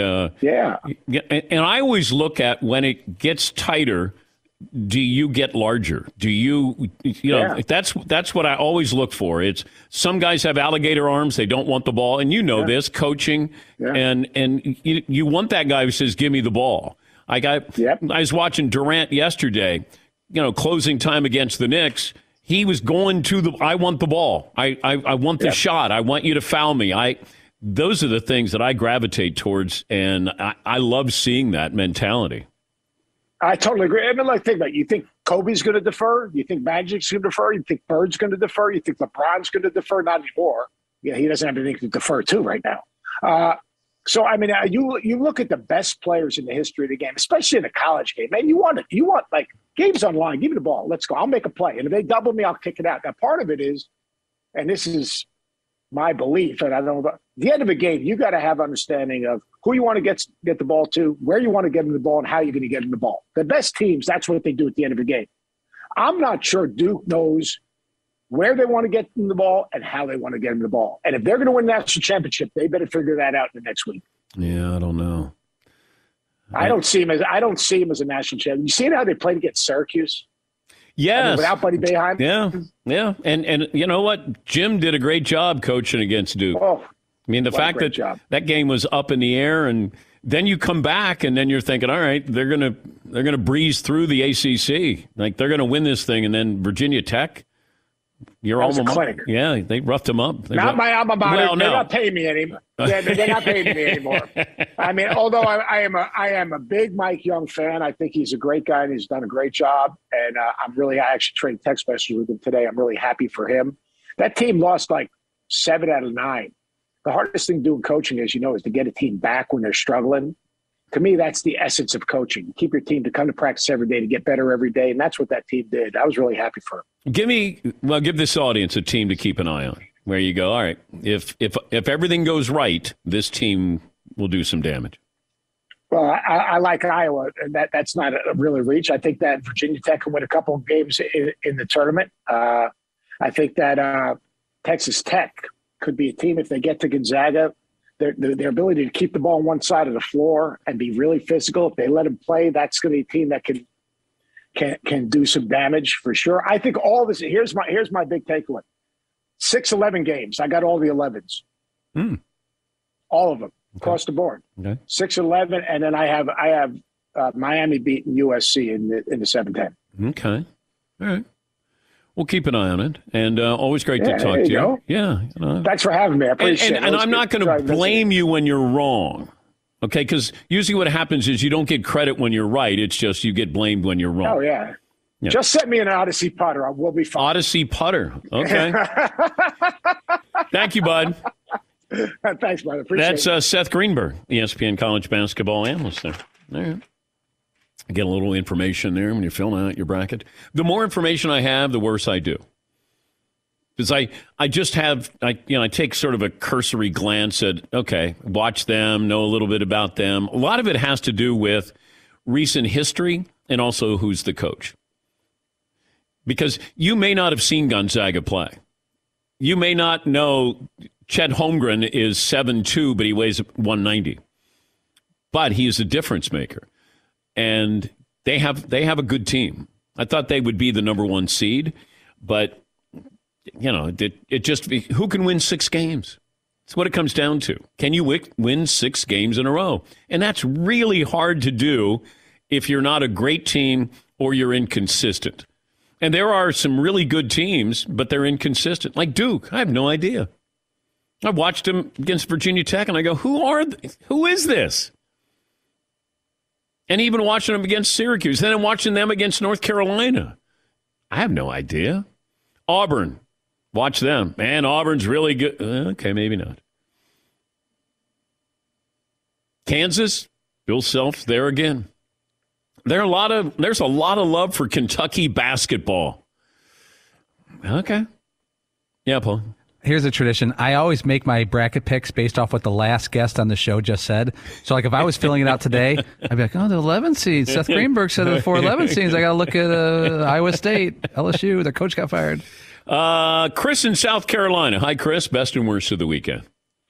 and I always look at when it gets tighter, do you get larger? Do you know, that's what I always look for. It's some guys have alligator arms. They don't want the ball. And this coaching and you want that guy who says, give me the ball. I was watching Durant yesterday, closing time against the Knicks. He was going to I want the ball. I want the shot. I want you to foul me. Those are the things that I gravitate towards. And I love seeing that mentality. I totally agree. I mean, think about it. You think Kobe's going to defer? You think Magic's going to defer? You think Bird's going to defer? You think LeBron's going to defer? Not anymore. Yeah, he doesn't have anything to defer to right now. So, I mean, you look at the best players in the history of the game, especially in a college game, man, you want games on line. Give me the ball. Let's go. I'll make a play. And if they double me, I'll kick it out. Now, part of it is, and this is my belief, and I don't know about the end of a game, you got to have understanding of who you want to get the ball to, where you want to get them the ball, and how you're going to get them the ball. The best teams, that's what they do at the end of a game. I'm not sure Duke knows where they want to get them the ball and how they want to get them the ball. And if they're going to win the national championship, they better figure that out in the next week. Yeah, I don't know. I don't see him as a national champion. You see how they played against Syracuse? Yes. Without Buddy Boeheim? Yeah. And you know what? Jim did a great job coaching against Duke. Oh, I mean, the fact that game was up in the air, and then you come back, and then you're thinking, all right, they're gonna breeze through the ACC, like they're gonna win this thing, and then Virginia Tech. Your alma mater. Yeah, they roughed them up. Not my alma mater. Well, they're not paying me anymore. They're not paying me anymore. I mean, although I am a big Mike Young fan. I think he's a great guy and he's done a great job. And I actually traded text messages with him today. I'm really happy for him. That team lost like 7 out of 9. The hardest thing doing coaching, as you know, is to get a team back when they're struggling. To me, that's the essence of coaching. Keep your team to come to practice every day to get better every day. And that's what that team did. I was really happy for him. Give this audience a team to keep an eye on, where you go, all right, if everything goes right, this team will do some damage. Well, I like Iowa, and that's not a really reach. I think that Virginia Tech can win a couple of games in the tournament. I think that Texas Tech could be a team if they get to Gonzaga. Their ability to keep the ball on one side of the floor and be really physical, if they let them play, that's going to be a team that can do some damage for sure. I think all this. Here's my big takeaway: 6-11 games. I got all the 11s, all of them across the board. Okay. 6-11, and then I have Miami beating USC in the 7-10. Okay, all right. We'll keep an eye on it, and always great to talk to you. Go. Yeah. Thanks for having me. I appreciate it. And I'm not going to blame you when you're wrong, okay? Because usually what happens is you don't get credit when you're right. It's just you get blamed when you're wrong. Oh, yeah. Just send me an Odyssey putter. We'll be fine. Odyssey putter. Okay. Thank you, bud. Thanks, brother. Appreciate it. That's Seth Greenberg, ESPN college basketball analyst there. All right. Get a little information there when you're filling out your bracket. The more information I have, the worse I do. Because I just have, I take sort of a cursory glance at, okay, watch them, know a little bit about them. A lot of it has to do with recent history and also who's the coach. Because you may not have seen Gonzaga play. You may not know Chet Holmgren is 7'2", but he weighs 190. But he is a difference maker. And they have a good team. I thought they would be the number 1 seed, but it just who can win 6 games? That's what it comes down to. Can you win 6 games in a row? And that's really hard to do if you're not a great team or you're inconsistent. And there are some really good teams, but they're inconsistent. Like Duke, I have no idea. I watched them against Virginia Tech, and I go, who is this? And even watching them against Syracuse. Then I'm watching them against North Carolina. I have no idea. Auburn. Watch them. Man, Auburn's really good. Okay, maybe not. Kansas. Bill Self there again. There's a lot of love for Kentucky basketball. Okay. Yeah, Paul. Here's a tradition. I always make my bracket picks based off what the last guest on the show just said. So, like, if I was filling it out today, I'd be like, oh, the 11 seeds. Seth Greenberg said the 4 11 seeds. I got to look at Iowa State, LSU. Their coach got fired. Chris in South Carolina. Hi, Chris. Best and worst of the weekend.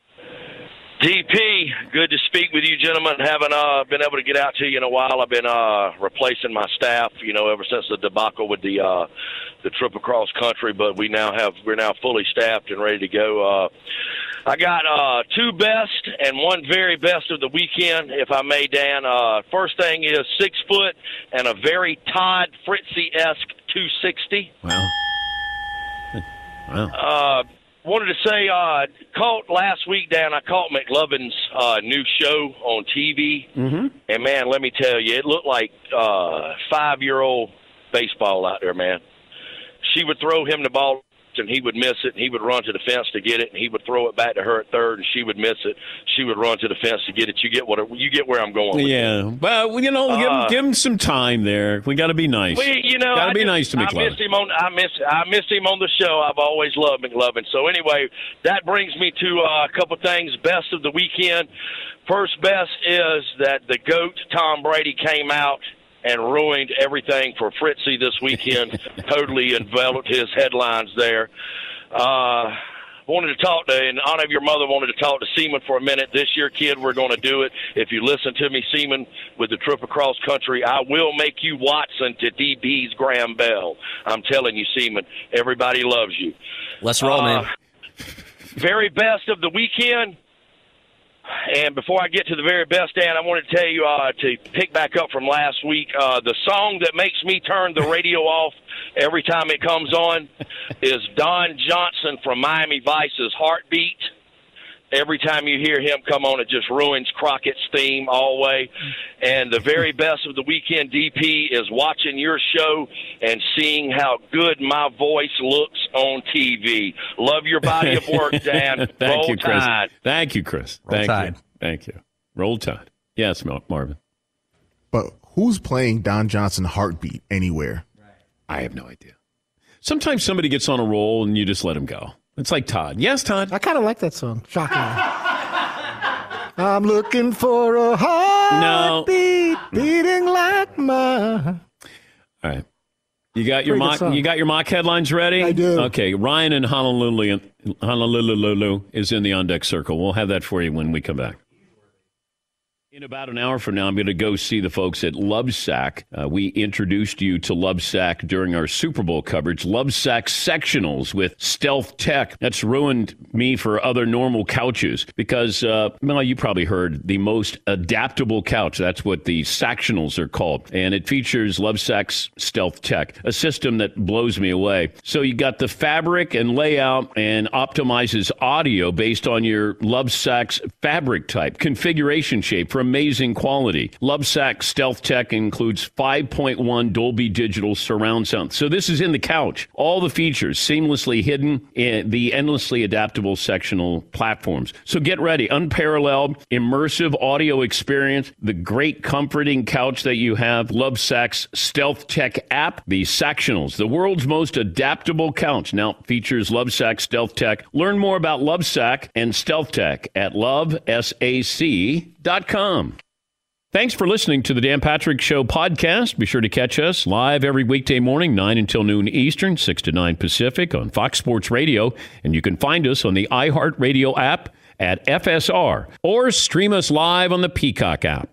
DP, good to speak with you, gentlemen. Haven't been able to get out to you in a while. I've been replacing my staff, ever since the debacle with the trip across country. But we're now fully staffed and ready to go. I got 2 best and 1 very best of the weekend, if I may, Dan. First thing is 6 foot and a very Todd Fritzy-esque 260. Wow. Wanted to say, caught last week, Dan, I caught McLovin's new show on TV. Mm-hmm. And, man, let me tell you, it looked like 5-year-old baseball out there, man. She would throw him the ball, and he would miss it, and he would run to the fence to get it, and he would throw it back to her at third, and she would miss it. She would run to the fence to get it. You get where I'm going with Yeah. it. Well, give him some time there. We got to be nice. Got to be nice to McLovin. I missed him on the show. I've always loved McLovin. So anyway, that brings me to a couple things. Best of the weekend. First best is that the GOAT, Tom Brady, came out and ruined everything for Fritzy this weekend. Totally enveloped his headlines there. Wanted to talk to, in honor of your mother, wanted to talk to Seaman for a minute. This year, kid, we're going to do it. If you listen to me, Seaman, with the trip across country, I will make you Watson to DB's Graham Bell. I'm telling you, Seaman, everybody loves you. Let's roll, man. Very best of the weekend. And before I get to the very best, Dan, I want to tell you to pick back up from last week. The song that makes me turn the radio off every time it comes on is Don Johnson from Miami Vice's Heartbeat. Every time you hear him come on, it just ruins Crockett's theme all the way. And the very best of the weekend, DP, is watching your show and seeing how good my voice looks on TV. Love your body of work, Dan. Thank Roll you, Chris. Tide. Thank you, Chris. Roll Tide. Thank you. Roll Tide. Yes, Marvin. But who's playing Don Johnson Heartbeat anywhere? I have no idea. Sometimes somebody gets on a roll and you just let him go. It's like Todd. Yes, Todd. I kind of like that song. Shockingly. I'm looking for a heartbeat beating like mine. All right. You got your mock headlines ready? I do. Okay. Ryan in Honolulu is in the on deck circle. We'll have that for you when we come back. In about an hour from now, I'm going to go see the folks at Lovesac. We introduced you to Lovesac during our Super Bowl coverage. Lovesac sectionals with Stealth Tech. That's ruined me for other normal couches because, you probably heard, the most adaptable couch. That's what the sectionals are called. And it features Lovesac's Stealth Tech, a system that blows me away. So you got the fabric and layout and optimizes audio based on your Lovesac's fabric type, configuration shape for amazing quality. Lovesac Stealth Tech includes 5.1 Dolby Digital surround sound. So this is in the couch. All the features seamlessly hidden in the endlessly adaptable sectional platforms. So get ready. Unparalleled, immersive audio experience, the great comforting couch that you have, Lovesac's Stealth Tech app, the sectionals, the world's most adaptable couch. Now features Lovesac Stealth Tech. Learn more about Lovesac and Stealth Tech at lovesac.com. Thanks for listening to the Dan Patrick Show podcast. Be sure to catch us live every weekday morning, 9 until noon Eastern, 6 to 9 Pacific on Fox Sports Radio. And you can find us on the iHeartRadio app at FSR or stream us live on the Peacock app.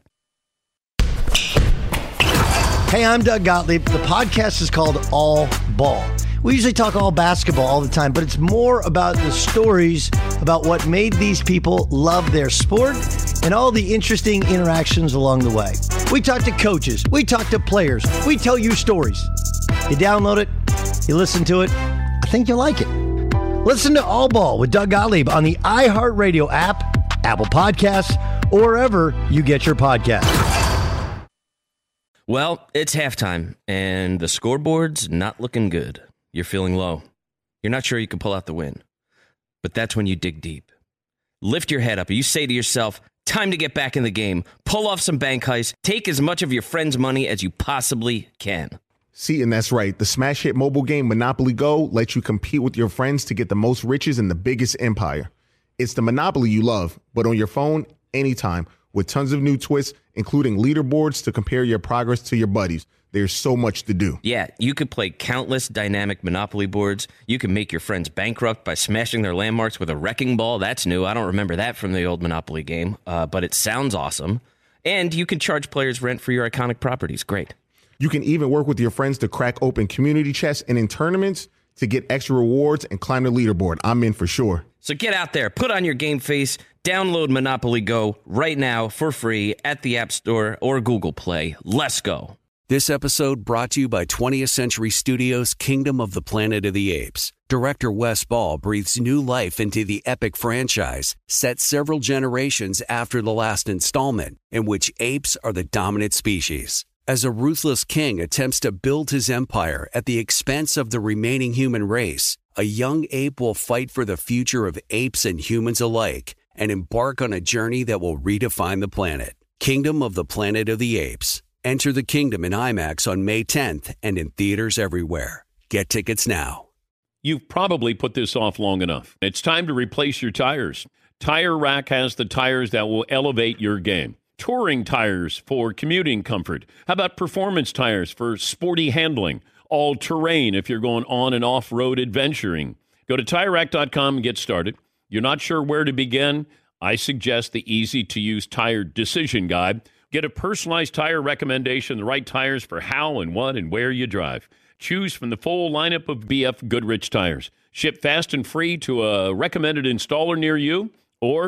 Hey, I'm Doug Gottlieb. The podcast is called All Ball. We usually talk all basketball all the time, but it's more about the stories about what made these people love their sport and all the interesting interactions along the way. We talk to coaches. We talk to players. We tell you stories. You download it. You listen to it. I think you'll like it. Listen to All Ball with Doug Gottlieb on the iHeartRadio app, Apple Podcasts, or wherever you get your podcasts. Well, it's halftime, and the scoreboard's not looking good. You're feeling low. You're not sure you can pull out the win. But that's when you dig deep. Lift your head up. You say to yourself, time to get back in the game. Pull off some bank heists. Take as much of your friend's money as you possibly can. See, and that's right. The smash hit mobile game Monopoly Go lets you compete with your friends to get the most riches in the biggest empire. It's the Monopoly you love, but on your phone, anytime, with tons of new twists, including leaderboards to compare your progress to your buddies. There's so much to do. Yeah, you could play countless dynamic Monopoly boards. You can make your friends bankrupt by smashing their landmarks with a wrecking ball. That's new. I don't remember that from the old Monopoly game, but it sounds awesome. And you can charge players rent for your iconic properties. Great. You can even work with your friends to crack open community chests and in tournaments to get extra rewards and climb the leaderboard. I'm in for sure. So get out there, put on your game face, download Monopoly Go right now for free at the App Store or Google Play. Let's go. This episode brought to you by 20th Century Studios' Kingdom of the Planet of the Apes. Director Wes Ball breathes new life into the epic franchise, set several generations after the last installment, in which apes are the dominant species. As a ruthless king attempts to build his empire at the expense of the remaining human race, a young ape will fight for the future of apes and humans alike and embark on a journey that will redefine the planet. Kingdom of the Planet of the Apes. Enter the kingdom in IMAX on May 10th and in theaters everywhere. Get tickets now. You've probably put this off long enough. It's time to replace your tires. Tire Rack has the tires that will elevate your game. Touring tires for commuting comfort. How about performance tires for sporty handling? All-terrain if you're going on and off-road adventuring. Go to TireRack.com and get started. You're not sure where to begin? I suggest the easy-to-use tire decision guide. Get a personalized tire recommendation, the right tires for how and what and where you drive. Choose from the full lineup of BF Goodrich tires. Ship fast and free to a recommended installer near you, or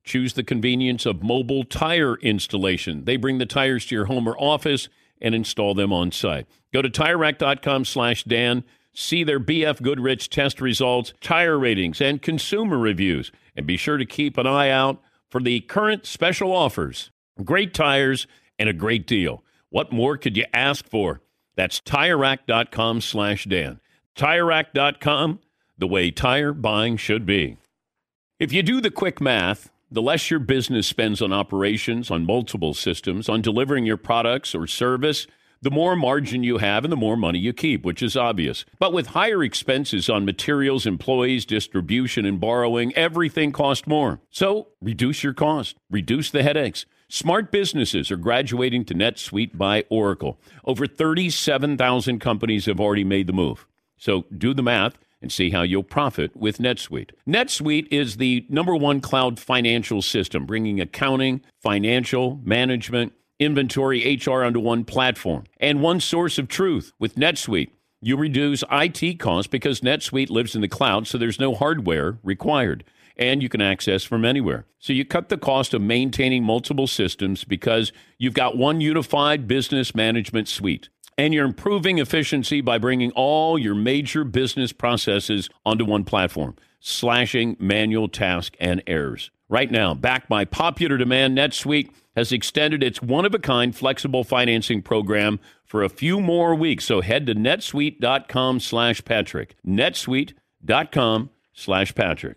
choose the convenience of mobile tire installation. They bring the tires to your home or office and install them on site. Go to TireRack.com/Dan. See their BF Goodrich test results, tire ratings, and consumer reviews. And be sure to keep an eye out for the current special offers. Great tires and a great deal. What more could you ask for? That's TireRack.com/Dan. TireRack.com, the way tire buying should be. If you do the quick math, the less your business spends on operations, on multiple systems, on delivering your products or service, the more margin you have and the more money you keep, which is obvious. But with higher expenses on materials, employees, distribution, and borrowing, everything costs more. So reduce your cost. Reduce the headaches. Smart businesses are graduating to NetSuite by Oracle. Over 37,000 companies have already made the move. So do the math and see how you'll profit with NetSuite. NetSuite is the #1 cloud financial system, bringing accounting, financial, management, inventory, HR onto one platform and one source of truth. With NetSuite, you reduce IT costs because NetSuite lives in the cloud, so there's no hardware required, and you can access from anywhere. So you cut the cost of maintaining multiple systems because you've got one unified business management suite. And you're improving efficiency by bringing all your major business processes onto one platform, slashing manual tasks and errors. Right now, backed by popular demand, NetSuite has extended its one-of-a-kind flexible financing program for a few more weeks. So head to netsuite.com/Patrick. netsuite.com/Patrick.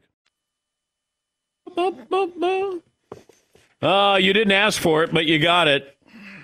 You didn't ask for it, but you got it.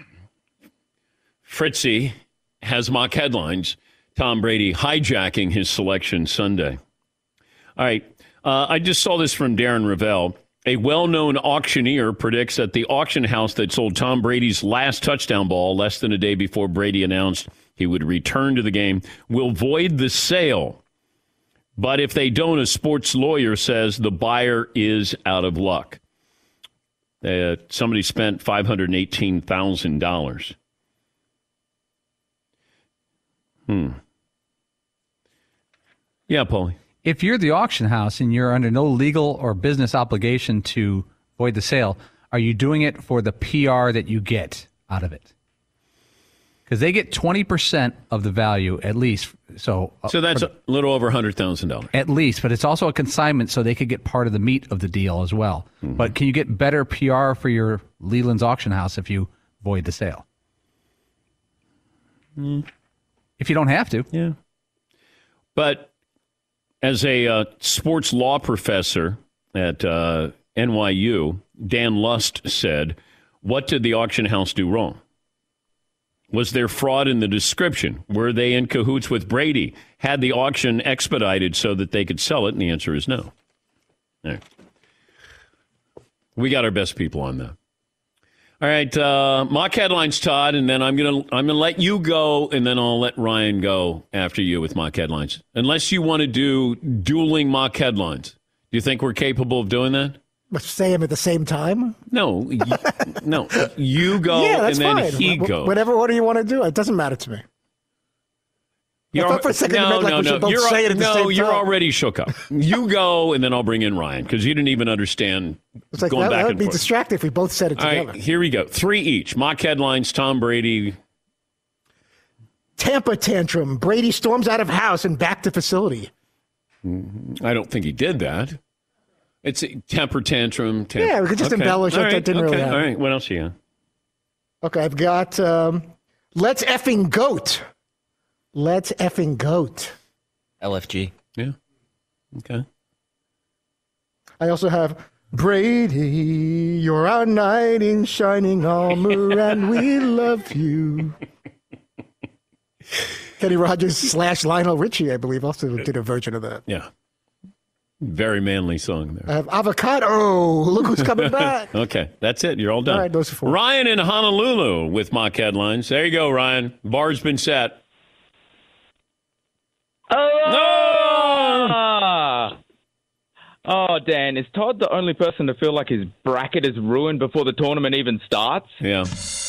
Fritzy has mock headlines. Tom Brady hijacking his selection Sunday. All right. I just saw this from Darren Ravel. A well-known auctioneer predicts that the auction house that sold Tom Brady's last touchdown ball less than a day before Brady announced he would return to the game will void the sale. But if they don't, a sports lawyer says the buyer is out of luck. Somebody spent $518,000. Yeah, Paulie. If you're the auction house and you're under no legal or business obligation to void the sale, are you doing it for the PR that you get out of it? Because they get 20% of the value at least. So that's a little over $100,000. At least, but it's also a consignment so they could get part of the meat of the deal as well. Mm-hmm. But can you get better PR for your Leland's auction house if you void the sale? If you don't have to. Yeah. But as a sports law professor at NYU, Dan Lust said, what did the auction house do wrong? Was there fraud in the description? Were they in cahoots with Brady? Had the auction expedited so that they could sell it? And the answer is no. All right. We got our best people on that. All right, mock headlines, Todd, and then I'm gonna let you go, and then I'll let Ryan go after you with mock headlines. Unless you want to do dueling mock headlines, do you think we're capable of doing that? Let's say them at the same time. No, no. You go, and then fine. he goes. Whatever order you want to do, it doesn't matter to me. I thought for a second you meant like we should both say it at the same time. No, you're already shook up. You go, and then I'll bring in Ryan, because you didn't even understand it's like, going back and forth. That would be distracting if we both said it together. All right, here we go. 3 each. Mock headlines, Tom Brady. Tampa tantrum. Brady storms out of house and back to facility. I don't think he did that. It's a temper tantrum. Yeah, we could just embellish it. That didn't really happen. All right, what else you got? Okay, I've got let's effing goat. Let's effing goat. LFG. Yeah. Okay. I also have Brady, you're our knight in shining armor, and we love you. Kenny Rogers / Lionel Richie, I believe, also did a version of that. Yeah. Very manly song there. I have avocado. Look who's coming back. Okay, that's it. You're all done. All right, those are 4. Ryan in Honolulu with mock headlines. There you go, Ryan. Bar's been set. Oh, Dan, is Todd the only person to feel like his bracket is ruined before the tournament even starts? Yeah.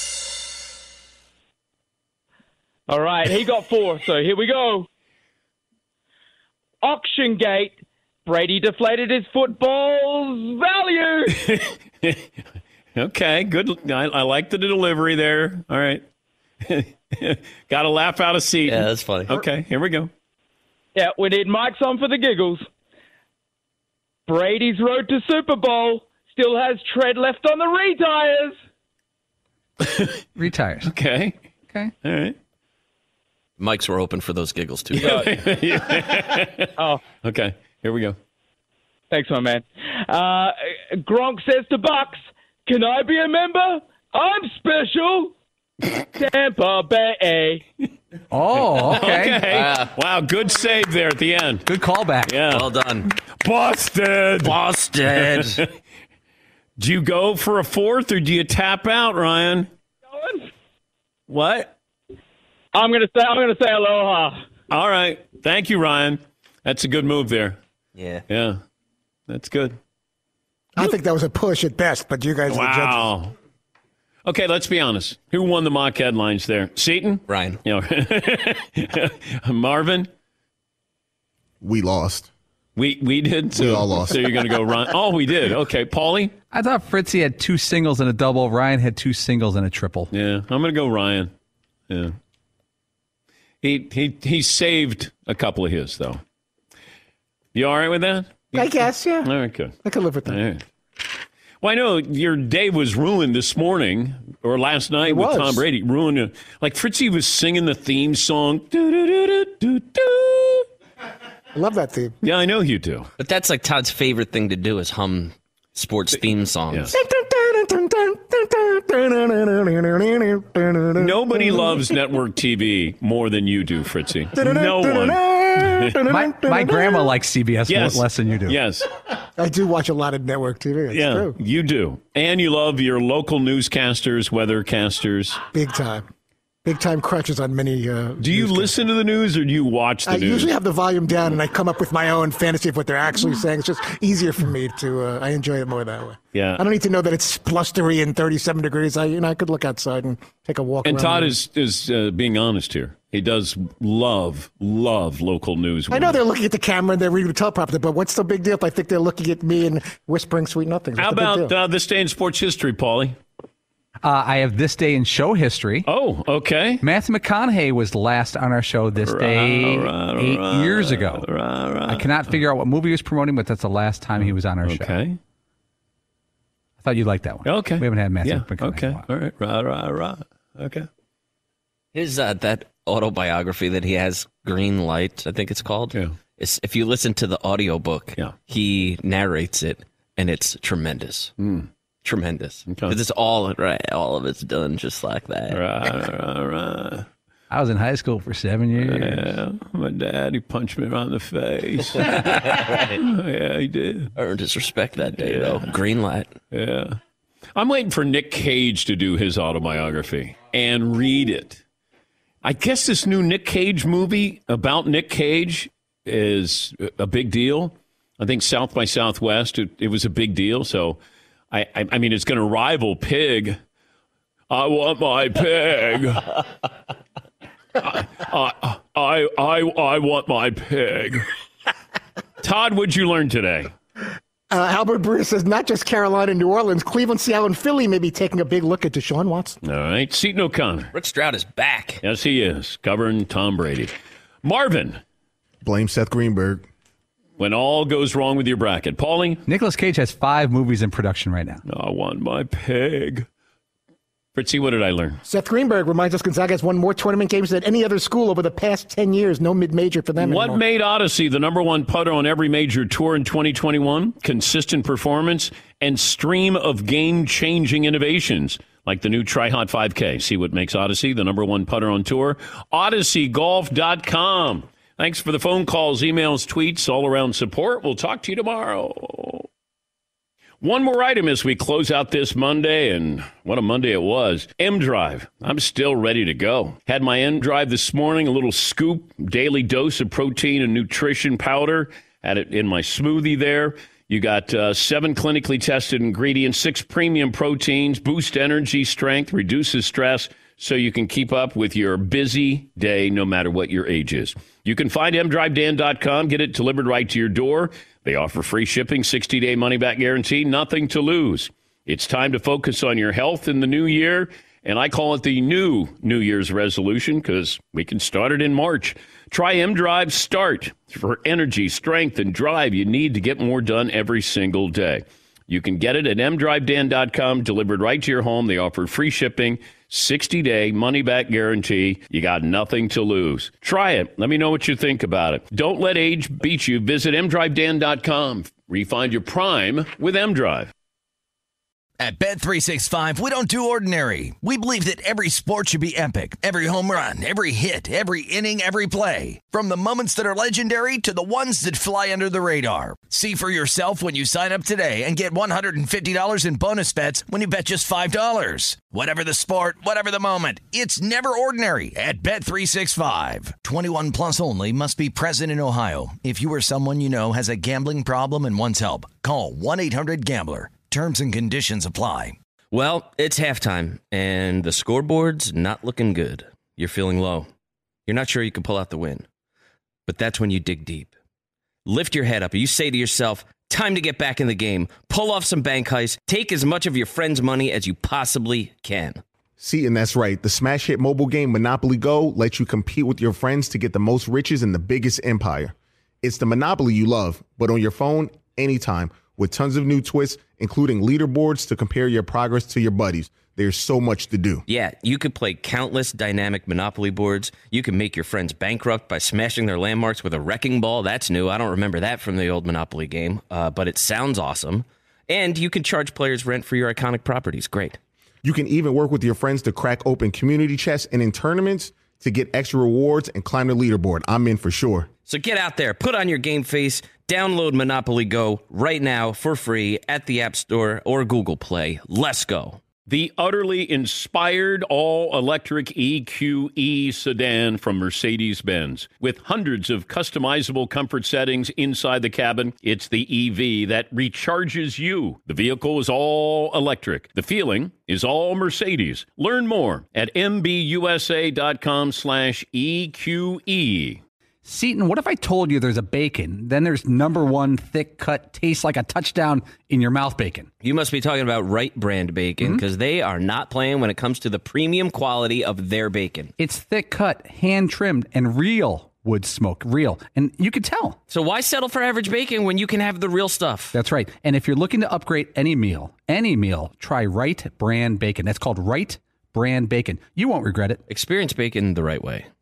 All right, he got 4, so here we go. Auction Gate. Brady deflated his football's value. Okay, good. I like the delivery there. All right. Got a laugh out of seat. Yeah, that's funny. Okay, here we go. Yeah, we need mics on for the giggles. Brady's road to Super Bowl still has tread left on the retires. Retires. Okay. Okay. All right. Mics were open for those giggles, too. Oh. Okay, here we go. Thanks, my man. Gronk says to Bucks, "Can I be a member? I'm special." Tampa Bay. Oh, okay. Wow, good save there at the end. Good callback. Yeah. Well done. Busted. Do you go for a fourth or do you tap out, Ryan? What? I'm gonna say aloha. All right. Thank you, Ryan. That's a good move there. Yeah. Yeah. That's good. I think that was a push at best, but you guys are the judges. Wow. Okay, let's be honest. Who won the mock headlines there? Seton? Ryan. Marvin? We lost. We did? So, we all lost. So you're going to go Ryan? Oh, we did. Okay. Paulie? I thought Fritzy had 2 singles and a double. Ryan had 2 singles and a triple. Yeah, I'm going to go Ryan. Yeah. He saved a couple of his, though. You all right with that? I guess, yeah. All right, good. I can live with that. All right. Well, I know your day was ruined this morning or last night with Tom Brady. Ruined. Like Fritzy was singing the theme song. I love that theme. Yeah, I know you do. But that's like Todd's favorite thing to do is hum sports theme songs. Nobody loves network TV more than you do, Fritzy. No one. My grandma likes CBS less than you do. Yes. I do watch a lot of network TV. It's true. You do. And you love your local newscasters, weathercasters. Big time. Big time crutches on many. Do you listen to the news or do you watch the news? I usually have the volume down and I come up with my own fantasy of what they're actually saying. It's just easier for me to. I enjoy it more that way. Yeah. I don't need to know that it's blustery and 37 degrees. I could look outside and take a walk. And around Todd is being honest here. He does love local news. I know they're looking at the camera and they're reading the teleprompter, but what's the big deal if I think they're looking at me and whispering sweet nothings? How about this day in sports history, Paulie? I have this day in show history. Oh, okay. Matthew McConaughey was last on our show this day 8 years ago. I cannot figure out what movie he was promoting, but that's the last time he was on our show. Okay. I thought you'd like that one. Okay. We haven't had Matthew McConaughey. Okay. All right. Okay. His that autobiography that he has, Green Light, I think it's called. Yeah. If you listen to the audiobook, he narrates it, and it's tremendous. Tremendous. Okay. It's all of it's done just like that. Right. I was in high school for 7 years. Yeah, my dad, he punched me around the face. Yeah, he did. Earned his respect that day, though. Green Light. Yeah. I'm waiting for Nick Cage to do his autobiography and read it. I guess this new Nick Cage movie about Nick Cage is a big deal. I think South by Southwest, it was a big deal. So, I mean, it's going to rival Pig. I want my pig. I want my pig. Todd, what'd you learn today? Albert Breer says not just Carolina and New Orleans, Cleveland, Seattle, and Philly may be taking a big look at Deshaun Watson. All right. Seton O'Connor. Rick Stroud is back. Yes, he is. Covering Tom Brady. Marvin. Blame Seth Greenberg. When all goes wrong with your bracket. Paulie? Nicolas Cage has 5 movies in production right now. I want my pig. Fritzy, what did I learn? Seth Greenberg reminds us Gonzaga has won more tournament games than any other school over the past 10 years. No mid-major for them What anymore. made Odyssey the number one putter on every major tour in 2021? Consistent performance and stream of game-changing innovations, like the new Tri-Hot 5K. See what makes Odyssey the number one putter on tour? OdysseyGolf.com. Thanks for the phone calls, emails, tweets, all-around support. We'll talk to you tomorrow. One more item as we close out this Monday, and what a Monday it was. M-Drive. I'm still ready to go. Had my M-Drive this morning, a little scoop, daily dose of protein and nutrition powder. Had it in my smoothie there. You got 7 clinically tested ingredients, 6 premium proteins, boost energy, strength, reduces stress, so you can keep up with your busy day no matter what your age is. You can find mdrivedan.com, get it delivered right to your door. They offer free shipping, 60-day money-back guarantee, nothing to lose. It's time to focus on your health in the new year, and I call it the new New Year's resolution because we can start it in March. Try M-Drive Start for energy, strength, and drive you need to get more done every single day. You can get it at mdrivedan.com, delivered right to your home. They offer free shipping, 60-day money-back guarantee. You got nothing to lose. Try it. Let me know what you think about it. Don't let age beat you. Visit mdrivedan.com. Refine your prime with M-Drive. At Bet365, we don't do ordinary. We believe that every sport should be epic. Every home run, every hit, every inning, every play. From the moments that are legendary to the ones that fly under the radar. See for yourself when you sign up today and get $150 in bonus bets when you bet just $5. Whatever the sport, whatever the moment, it's never ordinary at Bet365. 21 plus only. Must be present in Ohio. If you or someone you know has a gambling problem and wants help, call 1-800-GAMBLER. Terms and conditions apply. Well, it's halftime, and the scoreboard's not looking good. You're feeling low. You're not sure you can pull out the win. But that's when you dig deep. Lift your head up, and you say to yourself, time to get back in the game. Pull off some bank heists. Take as much of your friend's money as you possibly can. See, and that's right. The smash hit mobile game Monopoly Go lets you compete with your friends to get the most riches in the biggest empire. It's the Monopoly you love, but on your phone, anytime, with tons of new twists, including leaderboards to compare your progress to your buddies. There's so much to do. Yeah, you could play countless dynamic Monopoly boards. You can make your friends bankrupt by smashing their landmarks with a wrecking ball. That's new. I don't remember that from the old Monopoly game, but it sounds awesome. And you can charge players rent for your iconic properties. Great. You can even work with your friends to crack open community chests and in tournaments to get extra rewards and climb the leaderboard. I'm in for sure. So get out there, put on your game face, download Monopoly Go right now for free at the App Store or Google Play. Let's go. The utterly inspired all-electric EQE sedan from Mercedes-Benz. With hundreds of customizable comfort settings inside the cabin, it's the EV that recharges you. The vehicle is all electric. The feeling is all Mercedes. Learn more at mbusa.com/EQE. Seton, what if I told you there's a bacon, then there's number one thick cut, tastes like a touchdown in your mouth bacon? You must be talking about Wright brand bacon because they are not playing when it comes to the premium quality of their bacon. It's thick cut, hand trimmed, and real wood smoke. Real. And you can tell. So why settle for average bacon when you can have the real stuff? That's right. And if you're looking to upgrade any meal, try Wright brand bacon. That's called Wright brand bacon. You won't regret it. Experience bacon the right way.